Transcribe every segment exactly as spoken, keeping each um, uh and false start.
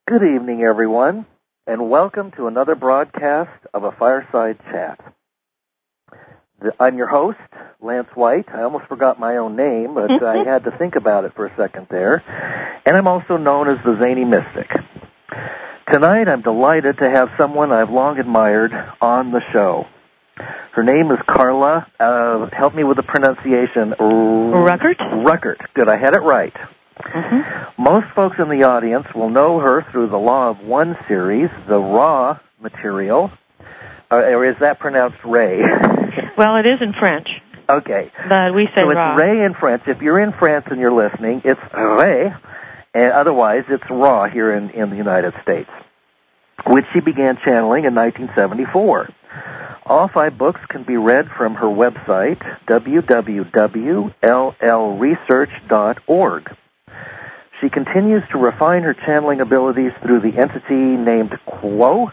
Good evening, everyone, and welcome to another broadcast of a Fireside Chat. I'm your host, Lance White. I almost forgot my own name, but I had to think about it for a second there. And I'm also known as the Zany Mystic. Tonight, I'm delighted to have someone I've long admired on the show. Her name is Carla. Uh, help me with the pronunciation. Ruckert? Ruckert. Good, I had it right. Mm-hmm. Most folks in the audience will know her through the Law of One series, the Raw material. Uh, or is that pronounced Ray? Well, it is in French. Okay. But we say so Raw. So it's Ray in French. If you're in France and you're listening, it's Ray. And otherwise, it's Raw here in, in the United States, which she began channeling in nineteen seventy-four. All five books can be read from her website, w w w dot l l research dot org. She continues to refine her channeling abilities through the entity named Quo,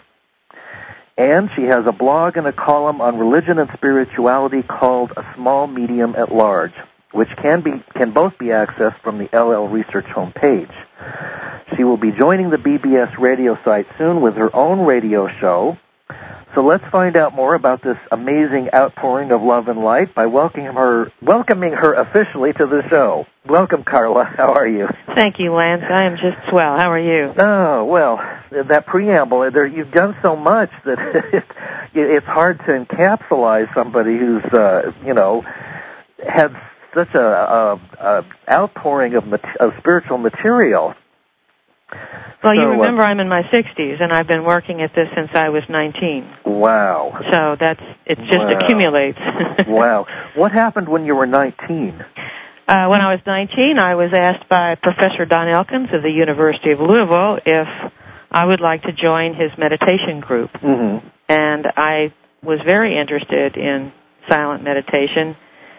and she has a blog and a column on religion and spirituality called A Small Medium at Large, which can be can both be accessed from the L L Research homepage. She will be joining the B B S radio site soon with her own radio show. So let's find out more about this amazing outpouring of love and light by welcoming her, welcoming her officially to the show. Welcome, Carla. How are you? Thank you, Lance. I am just swell. How are you? Oh, well, that preamble, there, you've done so much that it, it's hard to encapsulate somebody who's, uh, you know, had such a, a, a outpouring of, mat- of spiritual material. Well, so, you remember uh, I'm in my sixties, and I've been working at this since I was nineteen. Wow. So that's it just wow. accumulates. Wow. What happened when you were nineteen? Uh, when I was nineteen, I was asked by Professor Don Elkins of the University of Louisville if I would like to join his meditation group. Mm-hmm. And I was very interested in silent meditation.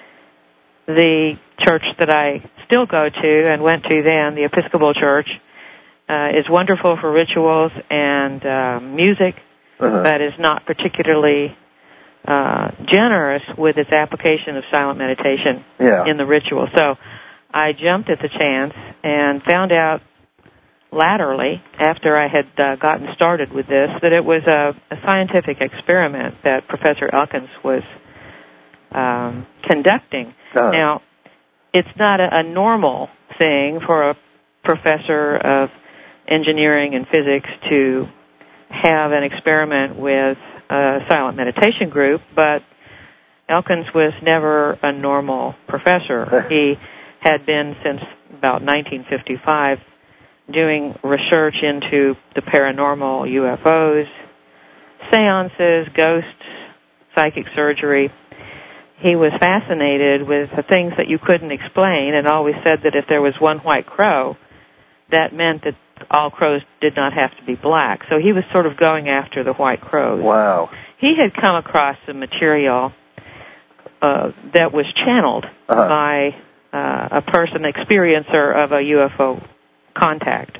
The church that I still go to and went to then, the Episcopal Church, Uh, is wonderful for rituals and uh, music, uh-huh. but is not particularly uh, generous with its application of silent meditation yeah. in the ritual. So I jumped at the chance and found out laterally, after I had uh, gotten started with this, that it was a, a scientific experiment that Professor Elkins was um, conducting. Uh-huh. Now, it's not a, a normal thing for a professor of engineering and physics to have an experiment with a silent meditation group, but Elkins was never a normal professor. He had been since about nineteen fifty-five doing research into the paranormal, U F Os, seances, ghosts, psychic surgery. He was fascinated with the things that you couldn't explain and always said that if there was one white crow, that meant that all crows did not have to be black. So he was sort of going after the white crows. Wow. He had come across some material uh, that was channeled uh-huh. by uh, a person, experiencer of a U F O contact,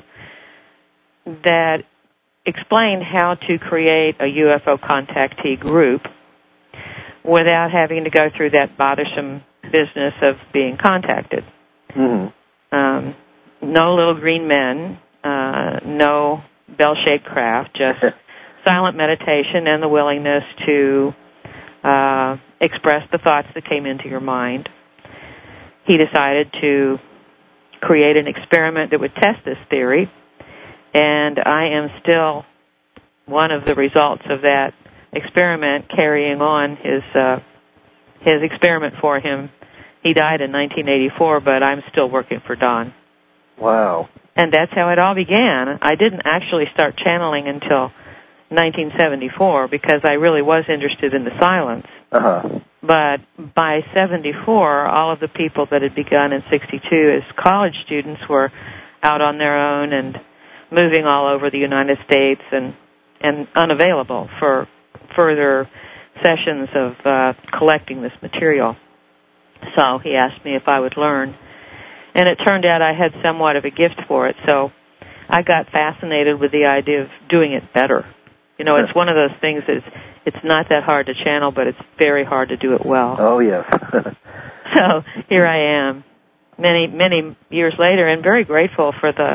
that explained how to create a U F O contactee group without having to go through that bothersome business of being contacted. Mm-hmm. Um, no little green men, uh, no bell-shaped craft, just silent meditation and the willingness to uh, express the thoughts that came into your mind. He decided to create an experiment that would test this theory, and I am still one of the results of that experiment, carrying on his uh, his experiment for him. He died in nineteen eighty-four, but I'm still working for Don. Wow. And that's how it all began. I didn't actually start channeling until nineteen seventy-four because I really was interested in the silence. Uh-huh. But by seventy-four, all of the people that had begun in sixty-two as college students were out on their own and moving all over the United States and, and unavailable for further sessions of uh, collecting this material. So he asked me if I would learn. And it turned out I had somewhat of a gift for it, so I got fascinated with the idea of doing it better. You know, it's one of those things that it's, it's not that hard to channel, but it's very hard to do it well. Oh, yes. So here I am, many, many years later, and very grateful for the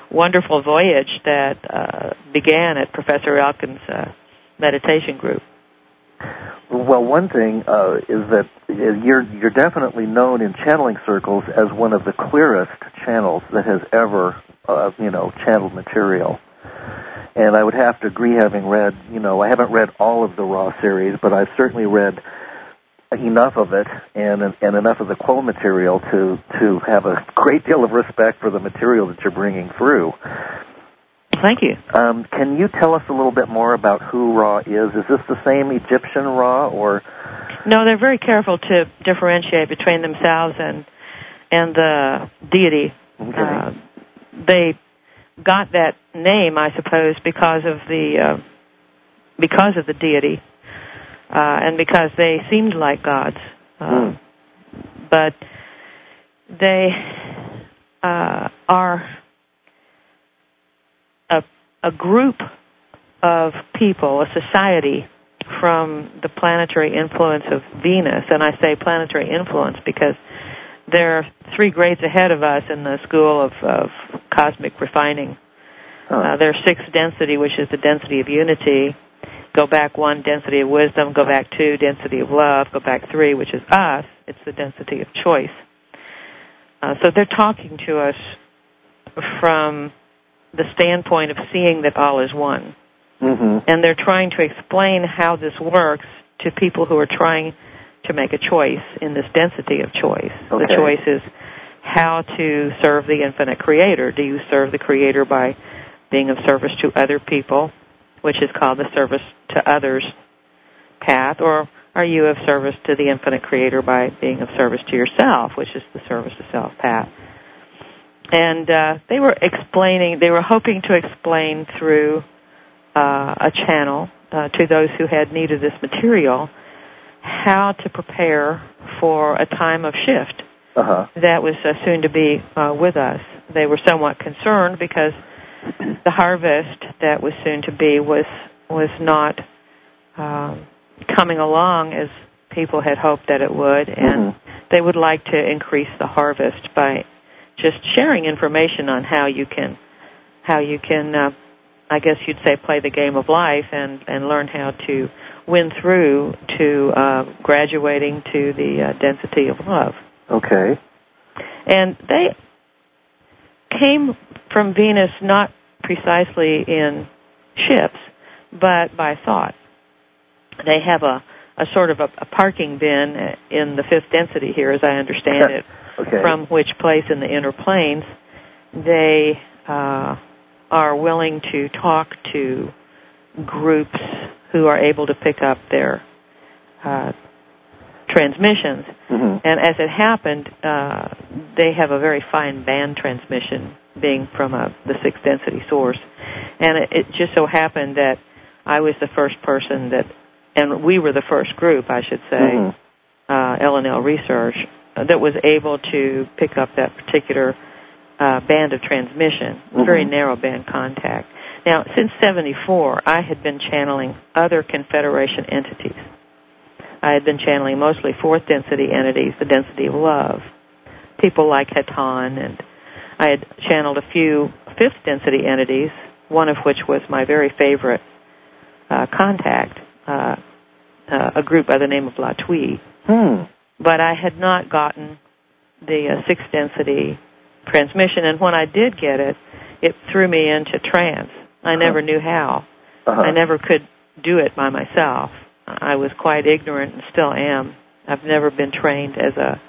wonderful voyage that uh, began at Professor Elkin's uh, meditation group. Well, one thing uh, is that you're you're definitely known in channeling circles as one of the clearest channels that has ever, uh, you know, channeled material. And I would have to agree, having read, you know, I haven't read all of the Ra series, but I've certainly read enough of it and and enough of the quote material to to have a great deal of respect for the material that you're bringing through. Thank you. Um, can you tell us a little bit more about who Ra is? Is this the same Egyptian Ra, or? No, they're very careful to differentiate between themselves and and the deity. Okay. Uh, they got that name, I suppose, because of the uh, because of the deity, uh, and because they seemed like gods. Uh, mm. But they uh, are a, a group of people, a society from the planetary influence of Venus. And I say planetary influence because they're three grades ahead of us in the school of, of cosmic refining. Huh. Uh, they're sixth density, which is the density of unity. Go back one, density of wisdom. Go back two, density of love. Go back three, which is us. It's the density of choice. Uh, so they're talking to us from the standpoint of seeing that all is one. Mm-hmm. And they're trying to explain how this works to people who are trying to make a choice in this density of choice. Okay. The choice is how to serve the infinite creator. Do you serve the creator by being of service to other people, which is called the service to others path, or are you of service to the infinite creator by being of service to yourself, which is the service to self path? And uh, they were explaining, they were hoping to explain through uh, a channel uh, to those who had need of this material how to prepare for a time of shift uh-huh. that was uh, soon to be uh, with us. They were somewhat concerned because the harvest that was soon to be was was not um, coming along as people had hoped that it would, and mm-hmm. they would like to increase the harvest by just sharing information on how you can, how you can, uh, I guess you'd say, play the game of life and, and learn how to win through to uh, graduating to the uh, density of love. Okay. And they came from Venus not precisely in ships, but by thought. They have a, a sort of a, a parking bin in the fifth density here, as I understand it, okay. from which place in the inner planes they uh, are willing to talk to groups who are able to pick up their uh, transmissions. Mm-hmm. And as it happened, uh, they have a very fine band transmission being from a, the sixth density source. And it, it just so happened that I was the first person that, and we were the first group, I should say, mm-hmm. uh, L and L Research, uh, that was able to pick up that particular uh, band of transmission, mm-hmm. very narrow band contact. Now, since seventy-four, I had been channeling other Confederation entities. I had been channeling mostly fourth density entities, the density of love, people like Haton, and I had channeled a few fifth density entities, one of which was my very favorite uh, contact, uh, uh, a group by the name of La Tui. Hmm. But I had not gotten the uh, sixth density transmission, and when I did get it, it threw me into trance. I never knew how. Uh-huh. I never could do it by myself. I was quite ignorant and still am. I've never been trained as a,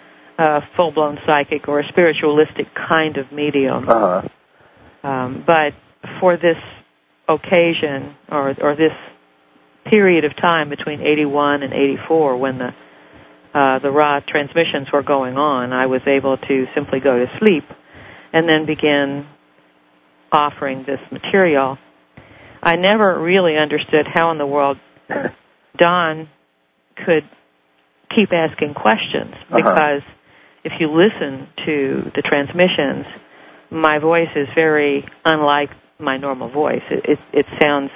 a full-blown psychic or a spiritualistic kind of medium. Uh-huh. Um, but for this occasion, or or this period of time between eighty-one and eighty-four, when the uh, the Ra transmissions were going on, I was able to simply go to sleep and then begin offering this material. I never really understood how in the world Don could keep asking questions, because uh-huh. if you listen to the transmissions, my voice is very unlike my normal voice. It, it, it sounds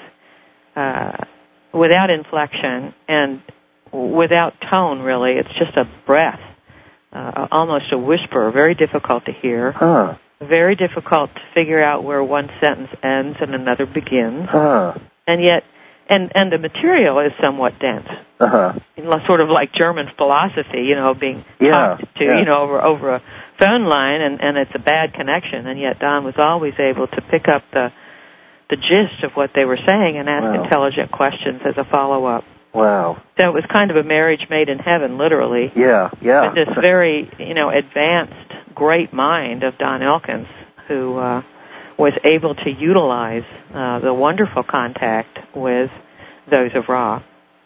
uh, without inflection and without tone, really. It's just a breath, uh, almost a whisper, very difficult to hear. Huh. very difficult to figure out where one sentence ends and another begins. Huh. And yet, and, and the material is somewhat dense. Uh-huh. Sort of like German philosophy, you know, being yeah. talked to, yeah. you know, over, over a phone line, and, and it's a bad connection. And yet Don was always able to pick up the the gist of what they were saying and ask wow. intelligent questions as a follow-up. Wow. So it was kind of a marriage made in heaven, literally. Yeah, yeah. With this very, you know, advanced, great mind of Don Elkins, who uh, was able to utilize uh, the wonderful contact with those of Ra.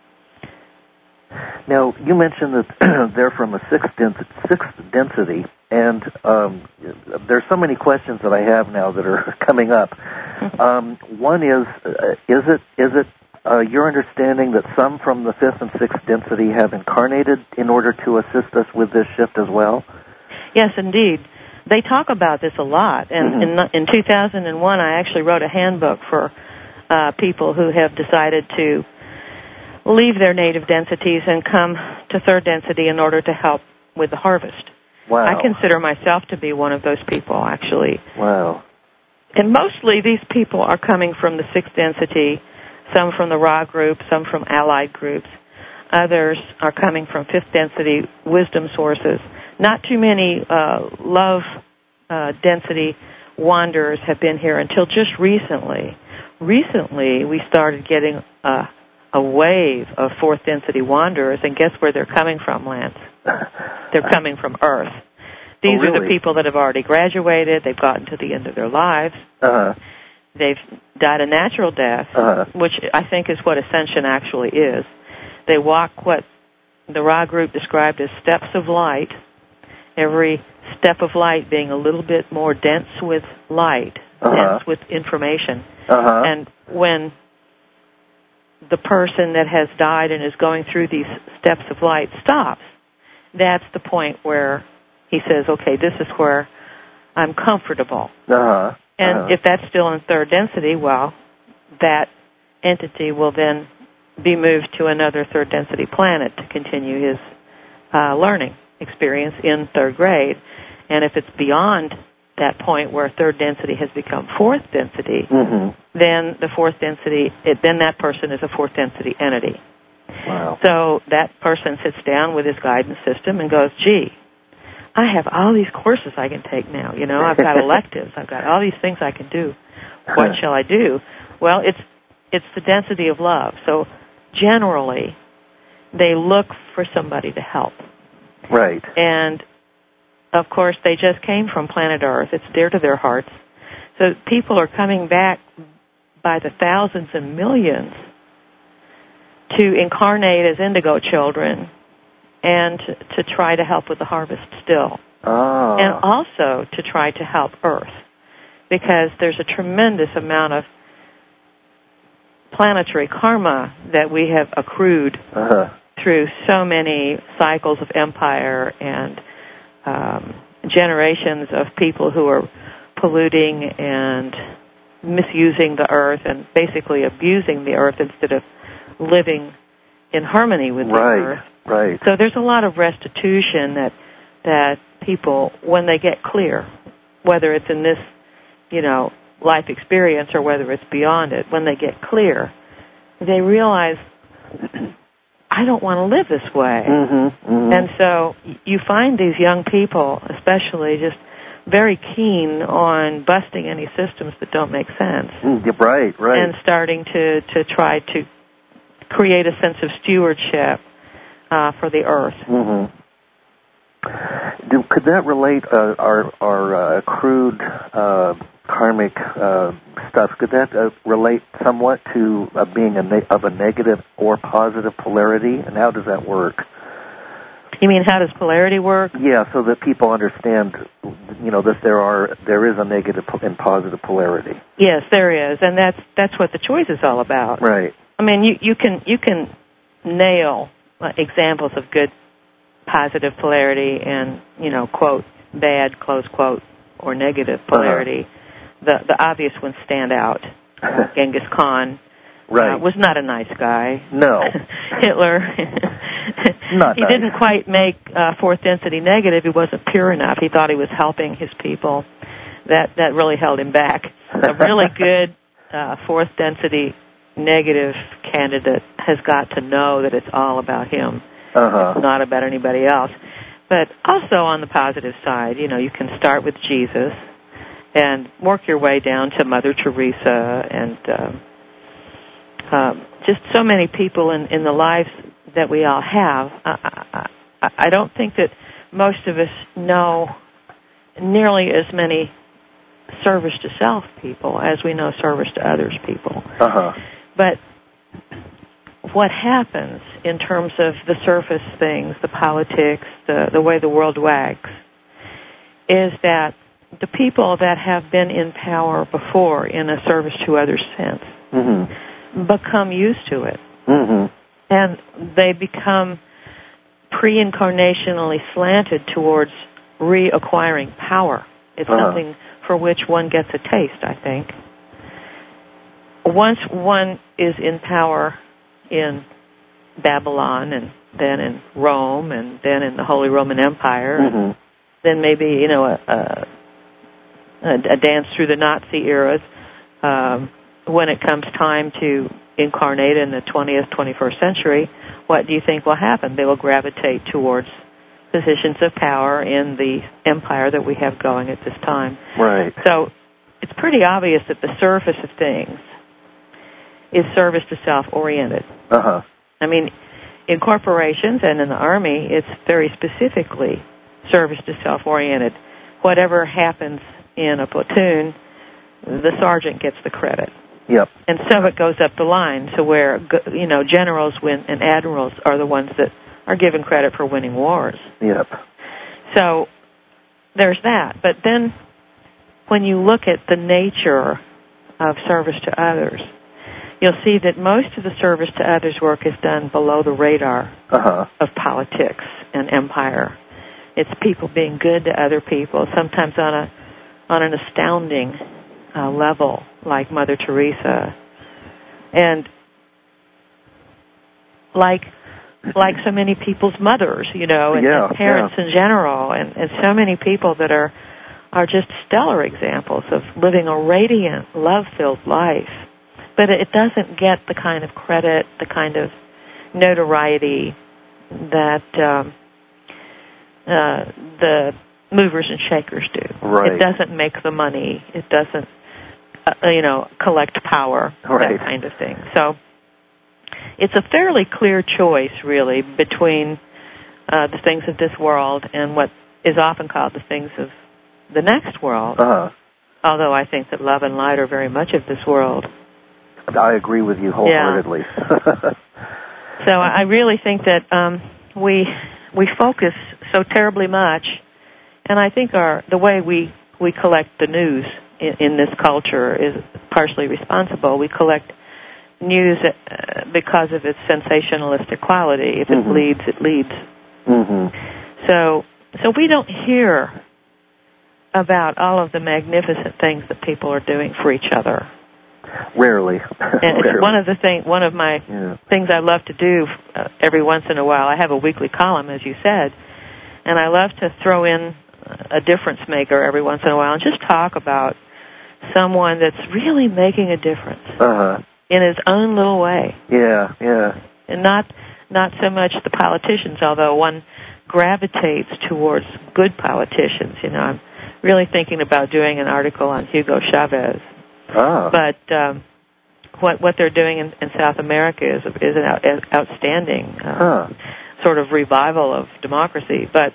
Now, you mentioned that they're from a sixth, dens- sixth density, and um, there's so many questions that I have now that are coming up. Um, one is, uh, is it is it uh, your understanding that some from the fifth and sixth density have incarnated in order to assist us with this shift as well? Yes, indeed. They talk about this a lot, and mm-hmm. in, in two thousand one, I actually wrote a handbook for uh, people who have decided to leave their native densities and come to third density in order to help with the harvest. Wow. I consider myself to be one of those people, actually. Wow. And mostly these people are coming from the sixth density, some from the Ra group, some from allied groups. Others are coming from fifth density wisdom sources. Not too many uh, love uh, density wanderers have been here until just recently. Recently, we started getting uh, a wave of fourth density wanderers, and guess where they're coming from, Lance? They're coming from Earth. These oh, really? are the people that have already graduated. They've gotten to the end of their lives. Uh-huh. They've died a natural death, uh-huh. which I think is what ascension actually is. They walk what the Ra group described as steps of light, every step of light being a little bit more dense with light, uh-huh. dense with information. Uh-huh. And when the person that has died and is going through these steps of light stops, that's the point where he says, okay, this is where I'm comfortable. Uh-huh. And uh-huh. if that's still in third density, well, that entity will then be moved to another third density planet to continue his uh, learning experience in third grade. And if it's beyond that point where third density has become fourth density, mm-hmm. then the fourth density, it, then that person is a fourth density entity. Wow. So that person sits down with his guidance system and goes, gee, I have all these courses I can take now. You know, I've got electives. I've got all these things I can do. What shall I do? Well, it's it's the density of love. So generally, they look for somebody to help. Right. And, of course, they just came from planet Earth. It's dear to their hearts. So people are coming back by the thousands and millions to incarnate as indigo children and to, to try to help with the harvest still. Oh. And also to try to help Earth, because there's a tremendous amount of planetary karma that we have accrued uh-huh. through so many cycles of empire and um, generations of people who are polluting and misusing the Earth and basically abusing the Earth instead of living in harmony with the right, Earth. Right. So there's a lot of restitution that that people, when they get clear, whether it's in this, you know, life experience or whether it's beyond it, when they get clear, they realize, I don't want to live this way. Mm-hmm, mm-hmm. And so you find these young people, especially, just very keen on busting any systems that don't make sense. Mm, right, right. And starting to, to try to create a sense of stewardship uh, for the Earth. Mm-hmm. Do, could that relate uh, our our uh, accrued uh, karmic uh, stuff? Could that uh, relate somewhat to uh, being a ne- of a negative or positive polarity? And how does that work? You mean how does polarity work? Yeah, so that people understand, you know, that there are there is a negative and positive polarity. Yes, there is, and that's that's what the choice is all about. Right. I mean, you you can you can nail uh, examples of good positive polarity and, you know, quote, bad, close quote, or negative polarity. Uh-huh. The the obvious ones stand out. Uh, Genghis Khan right. uh, was not a nice guy. No. Hitler, not he nice. didn't quite make uh, fourth density negative. He wasn't pure enough. He thought he was helping his people. that that really held him back. A really good uh, fourth density negative candidate has got to know that it's all about him, uh-huh. it's not about anybody else. But also on the positive side, you know, you can start with Jesus and work your way down to Mother Teresa and uh, um, just so many people in, in the lives that we all have. I, I, I don't think that most of us know nearly as many service to self people as we know service to others people. Uh-huh. But what happens in terms of the surface things, the politics, the, the way the world wags, is that the people that have been in power before in a service to others sense mm-hmm. become used to it. Mm-hmm. And they become pre-incarnationally slanted towards reacquiring power. It's uh-huh. something for which one gets a taste, I think. Once one is in power in Babylon and then in Rome and then in the Holy Roman Empire, mm-hmm. then maybe, you know, a, a, a dance through the Nazi eras. Um, when it comes time to incarnate in the twentieth, twenty-first century, what do you think will happen? They will gravitate towards positions of power in the empire that we have going at this time. Right. So it's pretty obvious that the surface of things is service to self oriented. Uh-huh. I mean, in corporations and in the Army, it's very specifically service to self oriented. Whatever happens in a platoon, the sergeant gets the credit. Yep. And so it goes up the line to where, you know, generals win and admirals are the ones that are given credit for winning wars. Yep. So there's that. But then when you look at the nature of service to others, you'll see that most of the service to others work is done below the radar uh-huh. of politics and empire. It's people being good to other people, sometimes on a on an astounding uh, level, like Mother Teresa, and like like so many people's mothers, you know, and, yeah, and parents yeah. in general, and, and so many people that are are just stellar examples of living a radiant, love-filled life. But it doesn't get the kind of credit, the kind of notoriety that um, uh, the movers and shakers do. Right. It doesn't make the money. It doesn't, uh, you know, collect power, right. that kind of thing. So it's a fairly clear choice, really, between uh, the things of this world and what is often called the things of the next world. Uh-huh. Although I think that love and light are very much of this world. I agree with you wholeheartedly. Yeah. So I really think that um, we we focus so terribly much, and I think our the way we, we collect the news in, in this culture is partially responsible. We collect news uh, because of its sensationalistic quality. If it mm-hmm. bleeds, it leads. Mm-hmm. So so we don't hear about all of the magnificent things that people are doing for each other. Rarely. And Rarely. it's one of the thing, one of my yeah. things I love to do uh, every once in a while. I have a weekly column, as you said, and I love to throw in a difference maker every once in a while and just talk about someone that's really making a difference uh-huh. in his own little way. Yeah, yeah. And not not so much the politicians, although one gravitates towards good politicians. You know, I'm really thinking about doing an article on Hugo Chavez. Ah. But um, what what they're doing in, in South America is is an out, outstanding uh, huh. sort of revival of democracy. But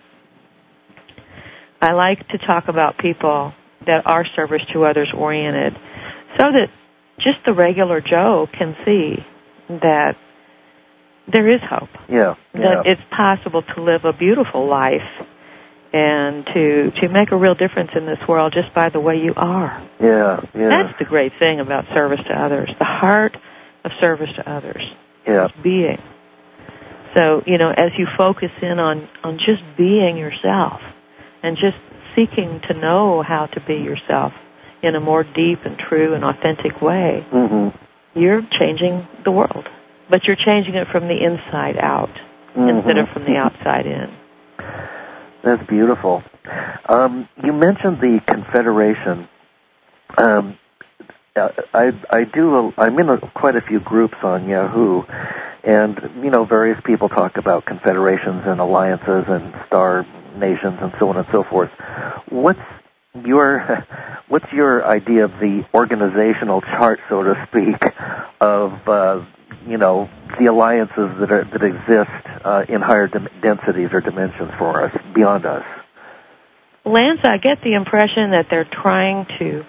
I like to talk about people that are service to others oriented, so that just the regular Joe can see that there is hope. Yeah. That yeah. it's possible to live a beautiful life and to to make a real difference in this world just by the way you are. Yeah, yeah. That's the great thing about service to others, the heart of service to others. Yeah. Being. So, you know, as you focus in on, on just being yourself and just seeking to know how to be yourself in a more deep and true and authentic way, mm-hmm. you're changing the world. But you're changing it from the inside out mm-hmm. instead of from the outside in. That's beautiful. Um, you mentioned the Confederation. Um, I I do. I'm in a, quite a few groups on Yahoo, and you know, various people talk about confederations and alliances and star nations and so on and so forth. What's your what's your idea of the organizational chart, so to speak, of uh, you know the alliances that are, that exist uh, in higher dim- densities or dimensions for us beyond us? Lance, I get the impression that they're trying to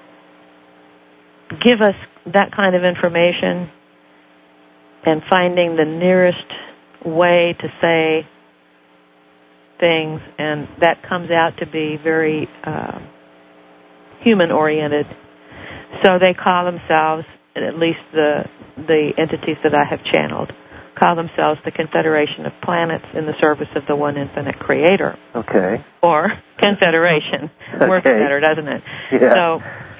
give us that kind of information and finding the nearest way to say things, and that comes out to be very uh, human-oriented. So they call themselves, at least the the entities that I have channeled, call themselves the Confederation of Planets in the service of the one infinite Creator. Okay. Or Confederation. Okay. Works better, doesn't it? Yeah. So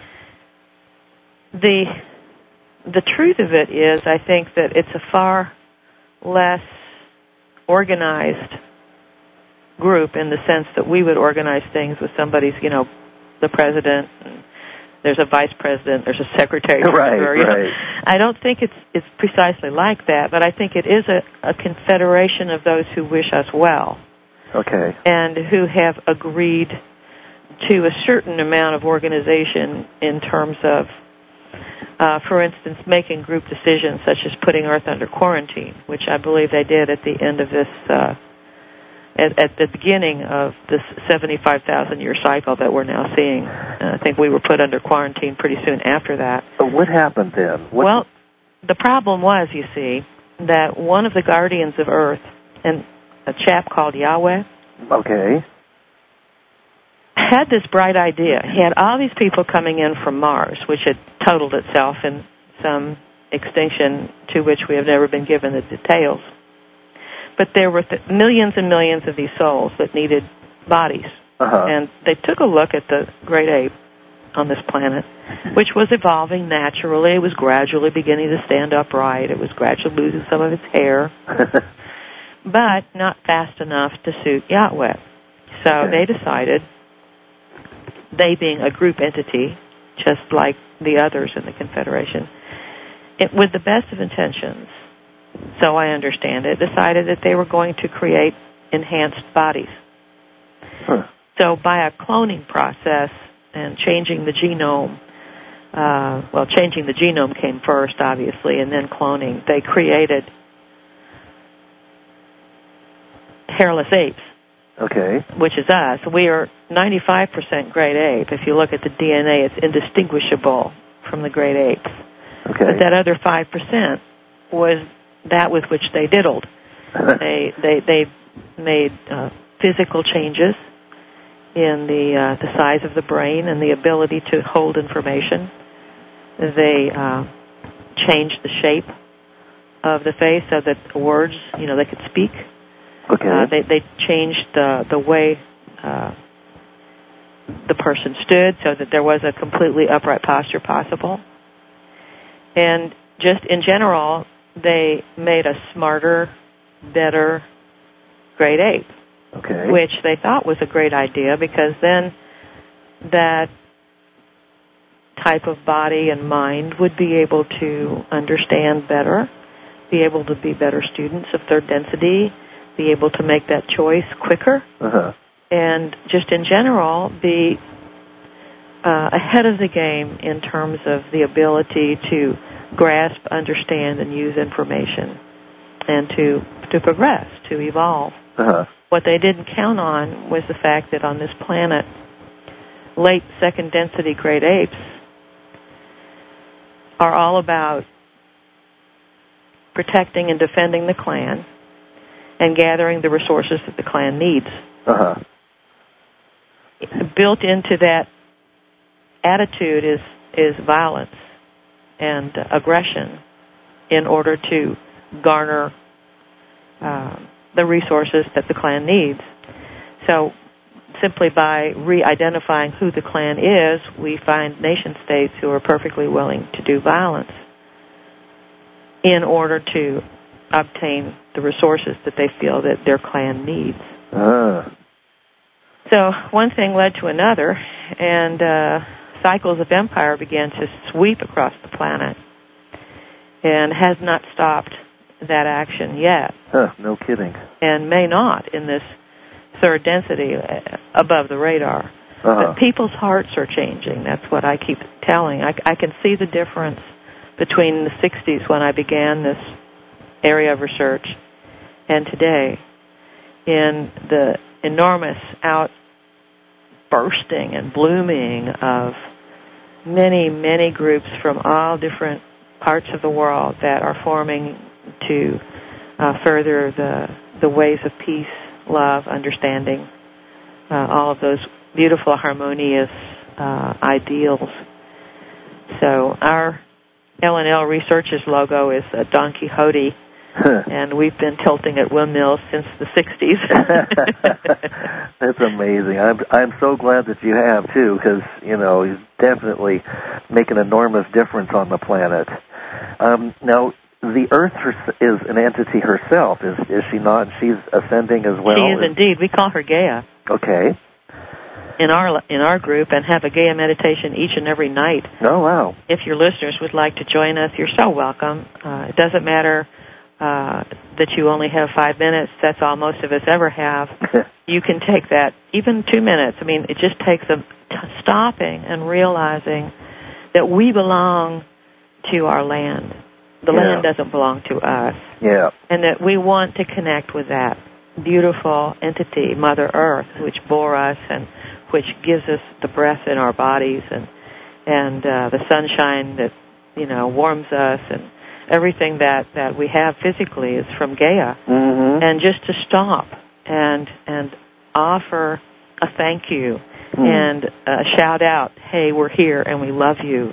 the the truth of it is, I think that it's a far less organized group in the sense that we would organize things with somebody's, you know, the president, and there's a vice president, there's a secretary. Right, or, you right. know. I don't think it's it's precisely like that, but I think it is a, a confederation of those who wish us well. Okay. And who have agreed to a certain amount of organization in terms of, uh, for instance, making group decisions such as putting Earth under quarantine, which I believe they did at the end of this, uh, at, at the beginning of this seventy-five thousand year cycle that we're now seeing. Uh, I think we were put under quarantine pretty soon after that. So what happened then? What well, the problem was, you see, that one of the guardians of Earth, and a chap called Yahweh, okay, had this bright idea. He had all these people coming in from Mars, which had totaled itself in some extinction to which we have never been given the details. But there were th- millions and millions of these souls that needed bodies. uh-huh. And they took a look at the great ape on this planet, which was evolving naturally. It was gradually beginning to stand upright. It was gradually losing some of its hair, but not fast enough to suit Yahweh. So okay. they decided, they being a group entity, just like the others in the Confederation, it, with the best of intentions, so I understand it, decided that they were going to create enhanced bodies. Huh. So by a cloning process and changing the genome, uh, well, changing the genome came first, obviously, and then cloning, they created hairless apes. Okay. Which is us. We are ninety-five percent great ape. If you look at the D N A, it's indistinguishable from the great apes. Okay. But that other five percent was that with which they diddled. they they they made uh, physical changes in the uh, the size of the brain and the ability to hold information. They uh, changed the shape of the face so that words, you know, they could speak. Okay. Uh, they they changed the the way uh, the person stood so that there was a completely upright posture possible. And just in general, they made a smarter, better great ape, okay. which they thought was a great idea because then that type of body and mind would be able to understand better, be able to be better students of third density, be able to make that choice quicker, uh-huh. and just in general be uh, ahead of the game in terms of the ability to grasp, understand, and use information, and to to progress, to evolve. Uh-huh. What they didn't count on was the fact that on this planet, late second density great apes are all about protecting and defending the clan and gathering the resources that the clan needs. Uh-huh. Built into that attitude is is violence and uh, aggression in order to garner uh, the resources that the clan needs. So simply by re-identifying who the clan is, we find nation-states who are perfectly willing to do violence in order to obtain the resources that they feel that their clan needs. Uh. So one thing led to another, and uh, cycles of empire began to sweep across the planet, and has not stopped that action yet. Huh, no kidding. And may not in this third density above the radar. Uh-huh. But people's hearts are changing. That's what I keep telling. I, I can see the difference between the sixties when I began this area of research and today in the enormous outbursting and blooming of many, many groups from all different parts of the world that are forming to uh, further the the ways of peace, love, understanding, uh, all of those beautiful, harmonious uh, ideals. So our L and L Researchers logo is a Don Quixote, and we've been tilting at windmills since the sixties. That's amazing. I'm I'm so glad that you have too, because you know you definitely make an enormous difference on the planet. Um, now, the Earth her- is an entity herself, is is she not? She's ascending as well. She is indeed. We call her Gaia. Okay. In our in our group, and have a Gaia meditation each and every night. Oh wow! If your listeners would like to join us, you're so welcome. Uh, it doesn't matter uh, that you only have five minutes. That's all most of us ever have. You can take that, even two minutes. I mean, it just takes a t- stopping and realizing that we belong to our land. The yeah. land doesn't belong to us. Yeah. And that we want to connect with that beautiful entity, Mother Earth, which bore us and which gives us the breath in our bodies and and uh, the sunshine that, you know, warms us, and everything that, that we have physically is from Gaia. Mm-hmm. And just to stop and and offer a thank you mm. and a shout out, hey, we're here and we love you.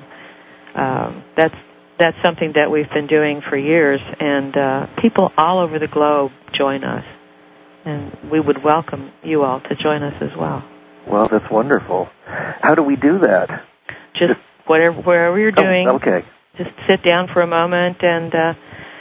Um, that's that's something that we've been doing for years, and uh, people all over the globe join us, and we would welcome you all to join us as well. Well, that's wonderful. How do we do that? Just whatever, wherever you're doing. Oh, okay. Just sit down for a moment and uh,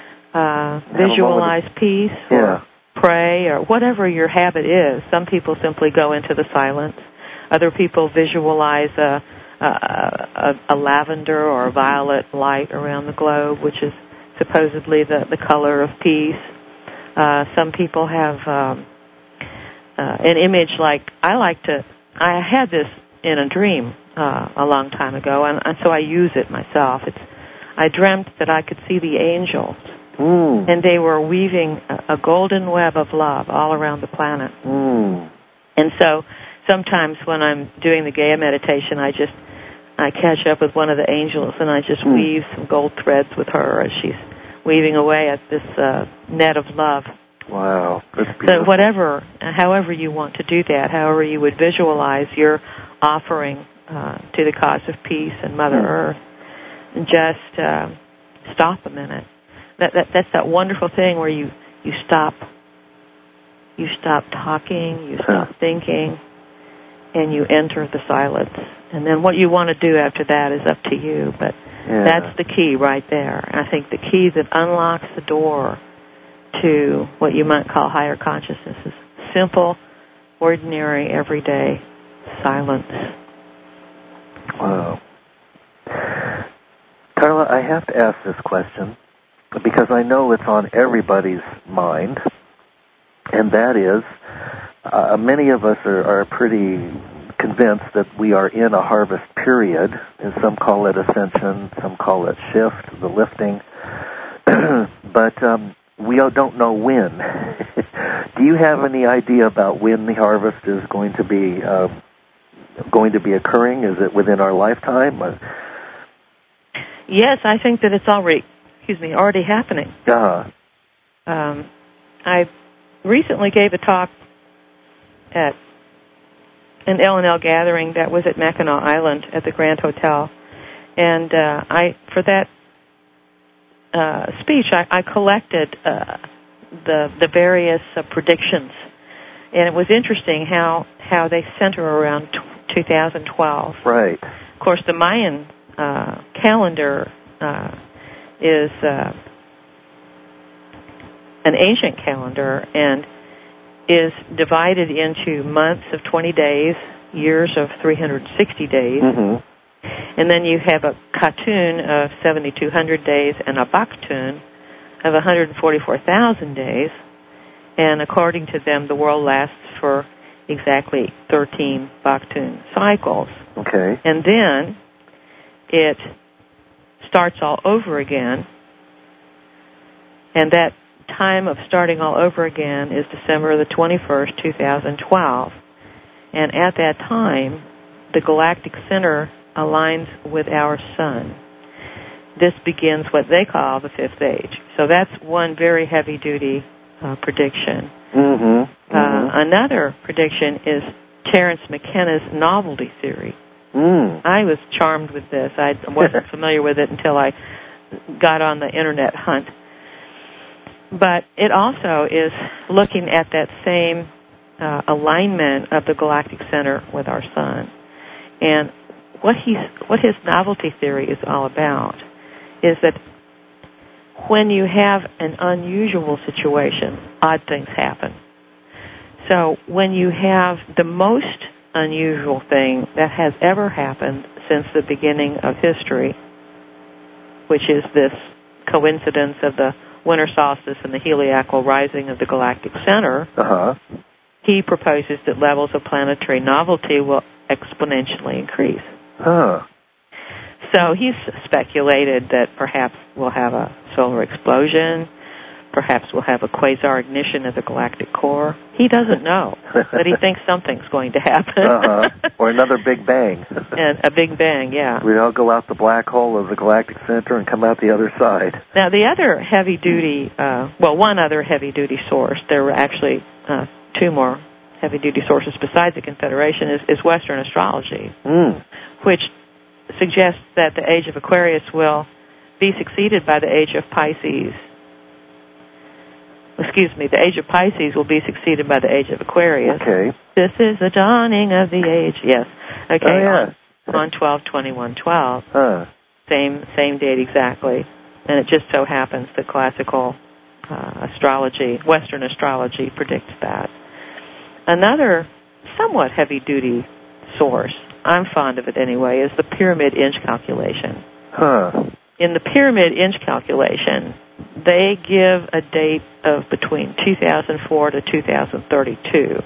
uh, visualize of, peace, or yeah. pray, or whatever your habit is. Some people simply go into the silence. Other people visualize a, a, a, a lavender or a violet light around the globe, which is supposedly the, the color of peace. Uh, some people have um, uh, an image like, I like to, I had this in a dream uh, a long time ago, and, and so I use it myself. It's, I dreamt that I could see the angels, mm. and they were weaving a, a golden web of love all around the planet. Mm. And so sometimes when I'm doing the Gaia meditation, I just, I catch up with one of the angels, and I just mm. weave some gold threads with her as she's weaving away at this uh, net of love. Wow, that's beautiful. So whatever, however you want to do that, however you would visualize your offering uh, to the cause of peace and Mother mm. Earth, and just uh, stop a minute. That, that that's that wonderful thing where you, you stop, you stop talking, you stop huh. thinking, and you enter the silence. And then what you want to do after that is up to you, but yeah. that's the key right there. I think the key that unlocks the door to what you might call higher consciousness is simple, ordinary, everyday silence. Wow. Carla, I have to ask this question because I know it's on everybody's mind, and that is, uh, many of us are, are pretty convinced that we are in a harvest period, and some call it ascension, some call it shift, the lifting, but um, we don't know when. Do you have any idea about when the harvest is going to be uh, going to be occurring? Is it within our lifetime? Yes, I think that it's already, excuse me, already happening. Uh-huh. Um, I recently gave a talk at an L and L gathering that was at Mackinac Island at the Grand Hotel, and uh, I for that uh, speech I, I collected uh, the the various uh, predictions, and it was interesting how how they center around t- twenty twelve. Right. Of course, the Mayan uh, calendar uh, is uh, an ancient calendar, and is divided into months of twenty days, years of three hundred sixty days, Mm-hmm. and then you have a Katun of seventy-two hundred days and a Baktun of one hundred forty-four thousand days. And according to them, the world lasts for exactly thirteen Baktun cycles. Okay. And then it starts all over again, and that time of starting all over again is December the twenty-first, two thousand twelve. And at that time, the galactic center aligns with our sun. This begins what they call the fifth age. So that's one very heavy-duty uh, prediction. Mm-hmm. Mm-hmm. Uh, another prediction is Terence McKenna's novelty theory. Mm. I was charmed with this. I wasn't familiar with it until I got on the internet hunt. But it also is looking at that same uh, alignment of the galactic center with our sun. And what he's, what his novelty theory is all about is that when you have an unusual situation, odd things happen. So when you have the most unusual thing that has ever happened since the beginning of history, which is this coincidence of the winter solstice and the heliacal rising of the galactic center, Uh-huh. he proposes that levels of planetary novelty will exponentially increase. Huh. So he's speculated that perhaps we'll have a solar explosion, perhaps we'll have a quasar ignition of the galactic core. He doesn't know, but he thinks something's going to happen. Uh-huh. Or another Big Bang. And a Big Bang, yeah. We all go out the black hole of the galactic center and come out the other side. Now, the other heavy-duty, uh, well, one other heavy-duty source, there were actually uh, two more heavy-duty sources besides the Confederation, is, is Western astrology, Mm. which suggests that the age of Aquarius will be succeeded by the age of Pisces. Excuse me, the age of Pisces will be succeeded by the age of Aquarius. Okay. This is the dawning of the age. Yes. Okay. Oh, yeah. On, on twelve twenty-one twelve. Huh. Same same date exactly. And it just so happens that classical uh, astrology, Western astrology, predicts that. Another somewhat heavy-duty source, I'm fond of it anyway, is the pyramid inch calculation. Huh. In the pyramid inch calculation, they give a date of between two thousand four to two thousand thirty-two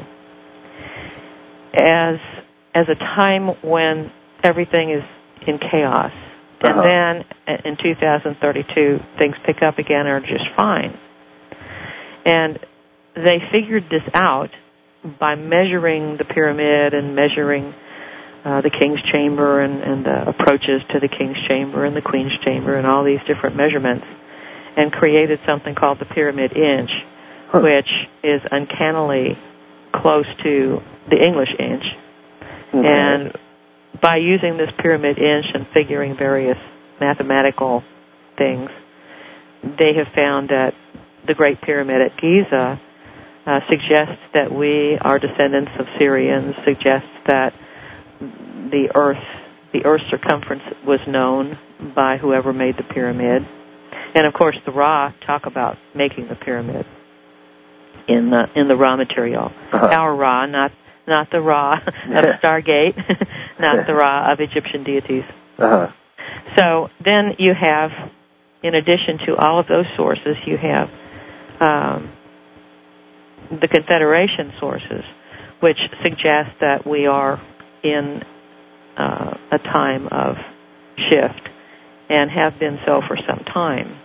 as as a time when everything is in chaos. And Uh-huh. then in two thousand thirty-two, things pick up again and are just fine. And they figured this out by measuring the pyramid and measuring uh, the king's chamber and, and the approaches to the king's chamber and the queen's chamber and all these different measurements, and created something called the pyramid inch, huh. which is uncannily close to the English inch. Okay. And by using this pyramid inch and figuring various mathematical things, they have found that the Great Pyramid at Giza uh, suggests that we are descendants of Syrians, suggests that the Earth, the Earth's circumference was known by whoever made the pyramid. And of course, the Ra talk about making the pyramid in the in the Ra material. Uh-huh. Our Ra, not not the Ra of the Stargate, not the Ra of Egyptian deities. Uh-huh. So then you have, in addition to all of those sources, you have um, the Confederation sources, which suggest that we are in uh, a time of shift and have been so for some time.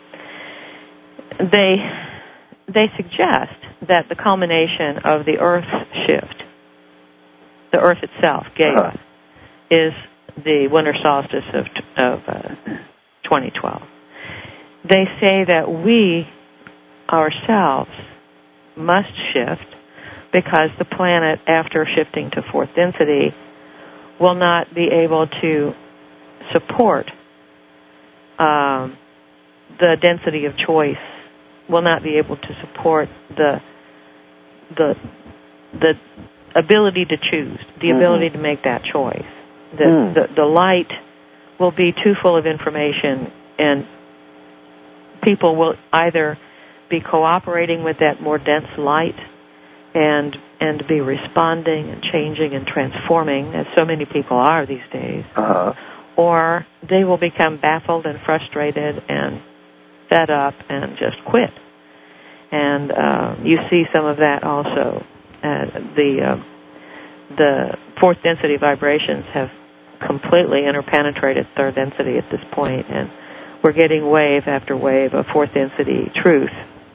They they suggest that the culmination of the Earth's shift, the Earth itself, Gaia, uh-huh. is the winter solstice of, of uh, twenty twelve. They say that we ourselves must shift because the planet, after shifting to fourth density, will not be able to support um, the density of choice, will not be able to support the the the ability to choose, the mm-hmm. ability to make that choice. The, mm. the the light will be too full of information, and people will either be cooperating with that more dense light and and be responding and changing and transforming, as so many people are these days, uh-huh. or they will become baffled and frustrated and fed up and just quit. And uh, you see some of that also. Uh, the uh, the fourth density vibrations have completely interpenetrated third density at this point, and we're getting wave after wave of fourth density truth.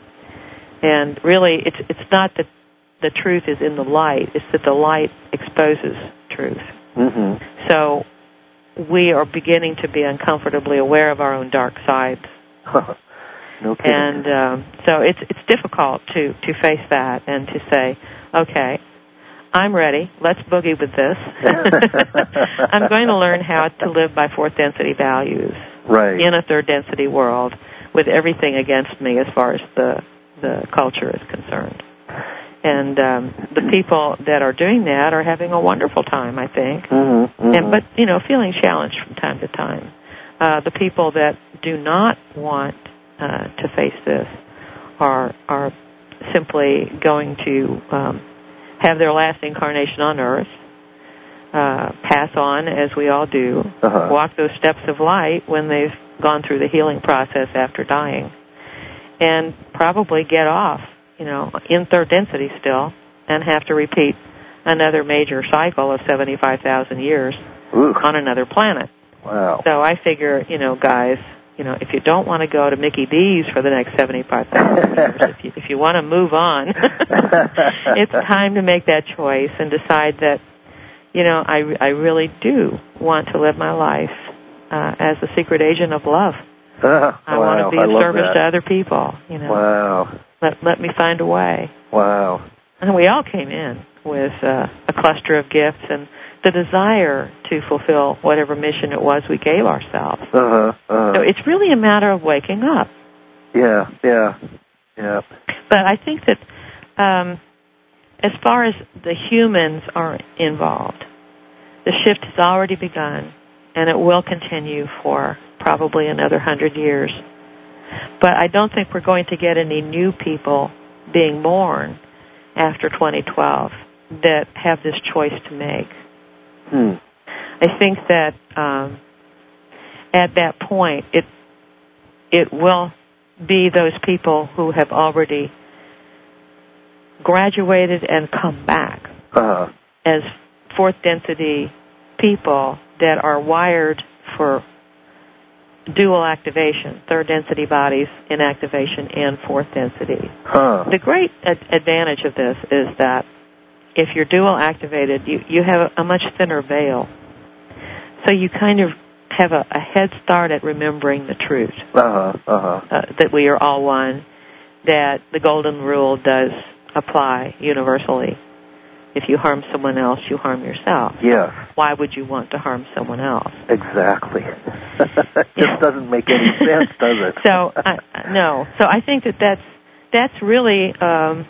And really, it's it's not that the truth is in the light; it's that the light exposes truth. Mm-hmm. So we are beginning to be uncomfortably aware of our own dark sides. No kidding. And um, so it's it's difficult to, to face that and to say, okay, I'm ready. Let's boogie with this. I'm going to learn how to live by fourth density values right. in a third density world with everything against me as far as the the culture is concerned. And um, the people that are doing that are having a wonderful time, I think. Mm-hmm, mm-hmm. And but you know, feeling challenged from time to time. Uh, the people that do not want uh, to face this are are simply going to um, have their last incarnation on Earth, uh, pass on as we all do, uh-huh. walk those steps of light when they've gone through the healing process after dying, and probably get off, you know, in third density still, and have to repeat another major cycle of seventy-five thousand years Ooh. On another planet. Wow. So I figure, you know, guys, you know, if you don't want to go to Mickey D's for the next seventy-five thousand years, if you, if you want to move on, it's time to make that choice and decide that, you know, I, I really do want to live my life uh, as a secret agent of love. Uh, I wow. want to be of service that. to other people, you know. Wow. Let, let me find a way. Wow. And we all came in with uh, a cluster of gifts and the desire to fulfill whatever mission it was we gave ourselves. Uh-huh, uh-huh. So it's really a matter of waking up. Yeah, yeah, yeah. But I think that um, as far as the humans are involved, the shift has already begun, and it will continue for probably another hundred years. But I don't think we're going to get any new people being born after twenty twelve that have this choice to make. Hmm. I think that um, at that point, it it will be those people who have already graduated and come back uh-huh. as fourth density people that are wired for dual activation, third density bodies in activation and fourth density. Huh. The great ad- advantage of this is that if you're dual activated, you, you have a much thinner veil. So you kind of have a, a head start at remembering the truth. Uh-huh, uh-huh. Uh, that we are all one, that the golden rule does apply universally. If you harm someone else, you harm yourself. Yeah. Why would you want to harm someone else? Exactly. It just doesn't make any sense, does it? So, uh, no. So I think that that's, that's really... Um,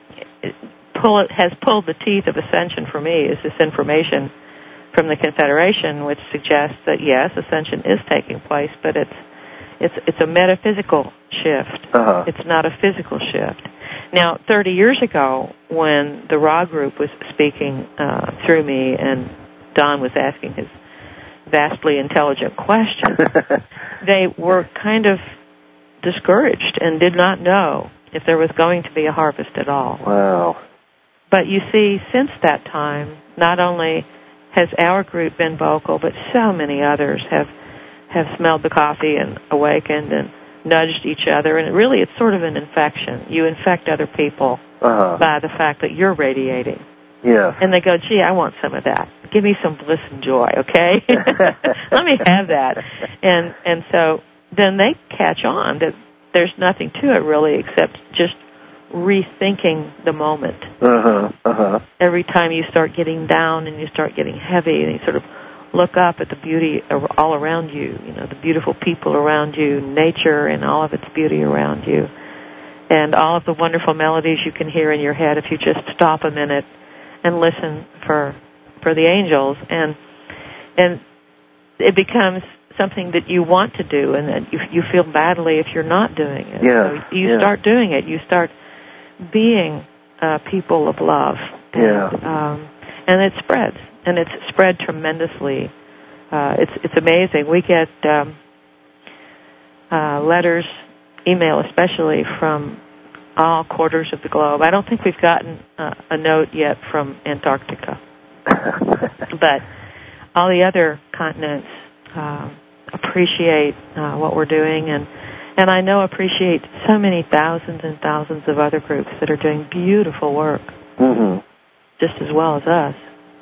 pull it, has pulled the teeth of ascension for me, is this information from the Confederation, which suggests that yes, ascension is taking place, but it's it's it's a metaphysical shift. Uh-huh. It's not a physical shift. Now, thirty years ago, when the Ra group was speaking uh, through me, and Don was asking his vastly intelligent question, they were kind of discouraged and did not know if there was going to be a harvest at all. Wow. But you see, since that time, not only has our group been vocal, but so many others have have smelled the coffee and awakened and nudged each other. And it really, it's sort of an infection. You infect other people uh-huh. by the fact that you're radiating. Yeah. And they go, gee, I want some of that. Give me some bliss and joy, okay? Let me have that. And and so then they catch on that there's nothing to it really except just rethinking the moment. Uh-huh, uh-huh. Every time you start getting down and you start getting heavy and you sort of look up at the beauty all around you, you know, the beautiful people around you, nature and all of its beauty around you, and all of the wonderful melodies you can hear in your head if you just stop a minute and listen for for the angels, and and it becomes something that you want to do, and that you, you feel badly if you're not doing it. Yeah, so you yeah. start doing it. You start being uh, people of love. Yeah. And, um, and it spreads, and it's spread tremendously. Uh, it's it's amazing. We get um, uh, letters, email especially, from all quarters of the globe. I don't think we've gotten uh, a note yet from Antarctica. But all the other continents uh, appreciate uh, what we're doing, and and I know appreciate so many thousands and thousands of other groups that are doing beautiful work, mm-hmm. just as well as us.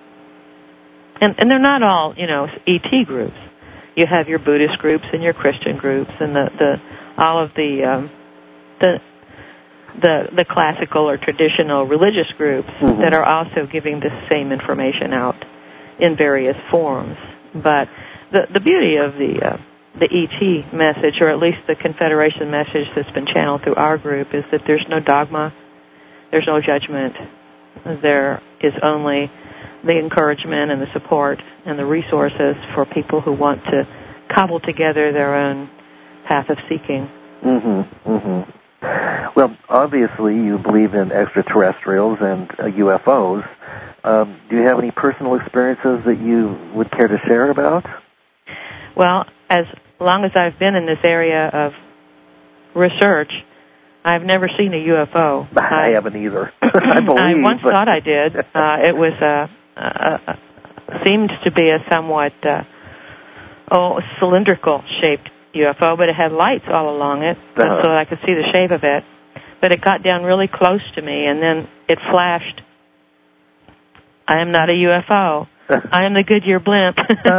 And and they're not all, you know, E T groups. You have your Buddhist groups and your Christian groups, and the, the all of the um, the the the classical or traditional religious groups mm-hmm. that are also giving the same information out in various forms. But the the beauty of the uh, the E T message, or at least the Confederation message that's been channeled through our group, is that there's no dogma, there's no judgment, there is only the encouragement and the support and the resources for people who want to cobble together their own path of seeking. Mm-hmm, mm-hmm. Well, obviously you believe in extraterrestrials and uh, U F Os. Um, do you have any personal experiences that you would care to share about? Well, as long as I've been in this area of research, I've never seen a U F O. I, I haven't either. I believe. I once but... thought I did. Uh, it was a, a, a seemed to be a somewhat uh, oh cylindrical-shaped U F O, but it had lights all along it, uh-huh. so I could see the shape of it. But it got down really close to me, and then it flashed. I am not a U F O. I am the Goodyear blimp.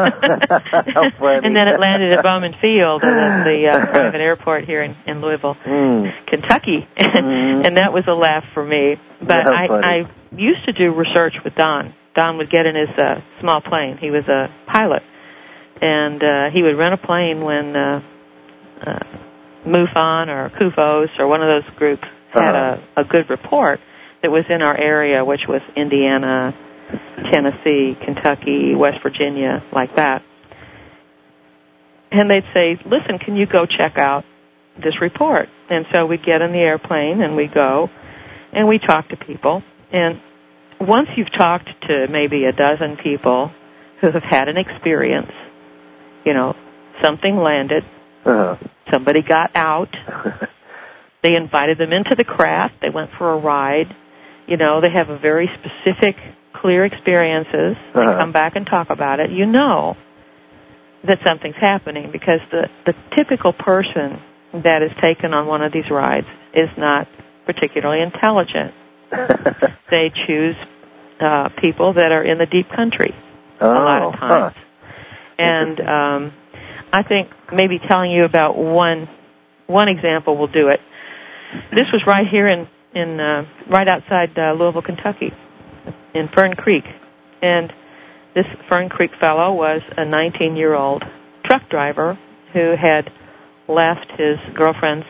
How funny. And then it landed at Bowman Field, the, the uh, private airport here in, in Louisville, mm. Kentucky. Mm. And that was a laugh for me. But I, I used to do research with Don. Don would get in his uh, small plane. He was a pilot. And uh, he would rent a plane when uh, uh, MUFON or CUFOS or one of those groups had uh-huh. a, a good report that was in our area, which was Indiana, Tennessee, Kentucky, West Virginia, like that. And they'd say, listen, can you go check out this report? And so we'd get in the airplane and we'd go and we talk to people. And once you've talked to maybe a dozen people who have had an experience, you know, something landed, uh-huh. somebody got out, they invited them into the craft, they went for a ride, you know, they have a very specific clear experiences, they uh-huh. come back and talk about it, you know that something's happening, because the, the typical person that is taken on one of these rides is not particularly intelligent. They choose uh, people that are in the deep country oh, a lot of times. Huh. And um, I think maybe telling you about one one example will do it. This was right here in, in uh, right outside uh, Louisville, Kentucky, in Fern Creek. And this Fern Creek fellow was a nineteen-year-old truck driver who had left his girlfriend's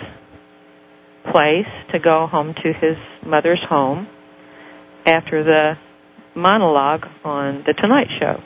place to go home to his mother's home after the monologue on The Tonight Show.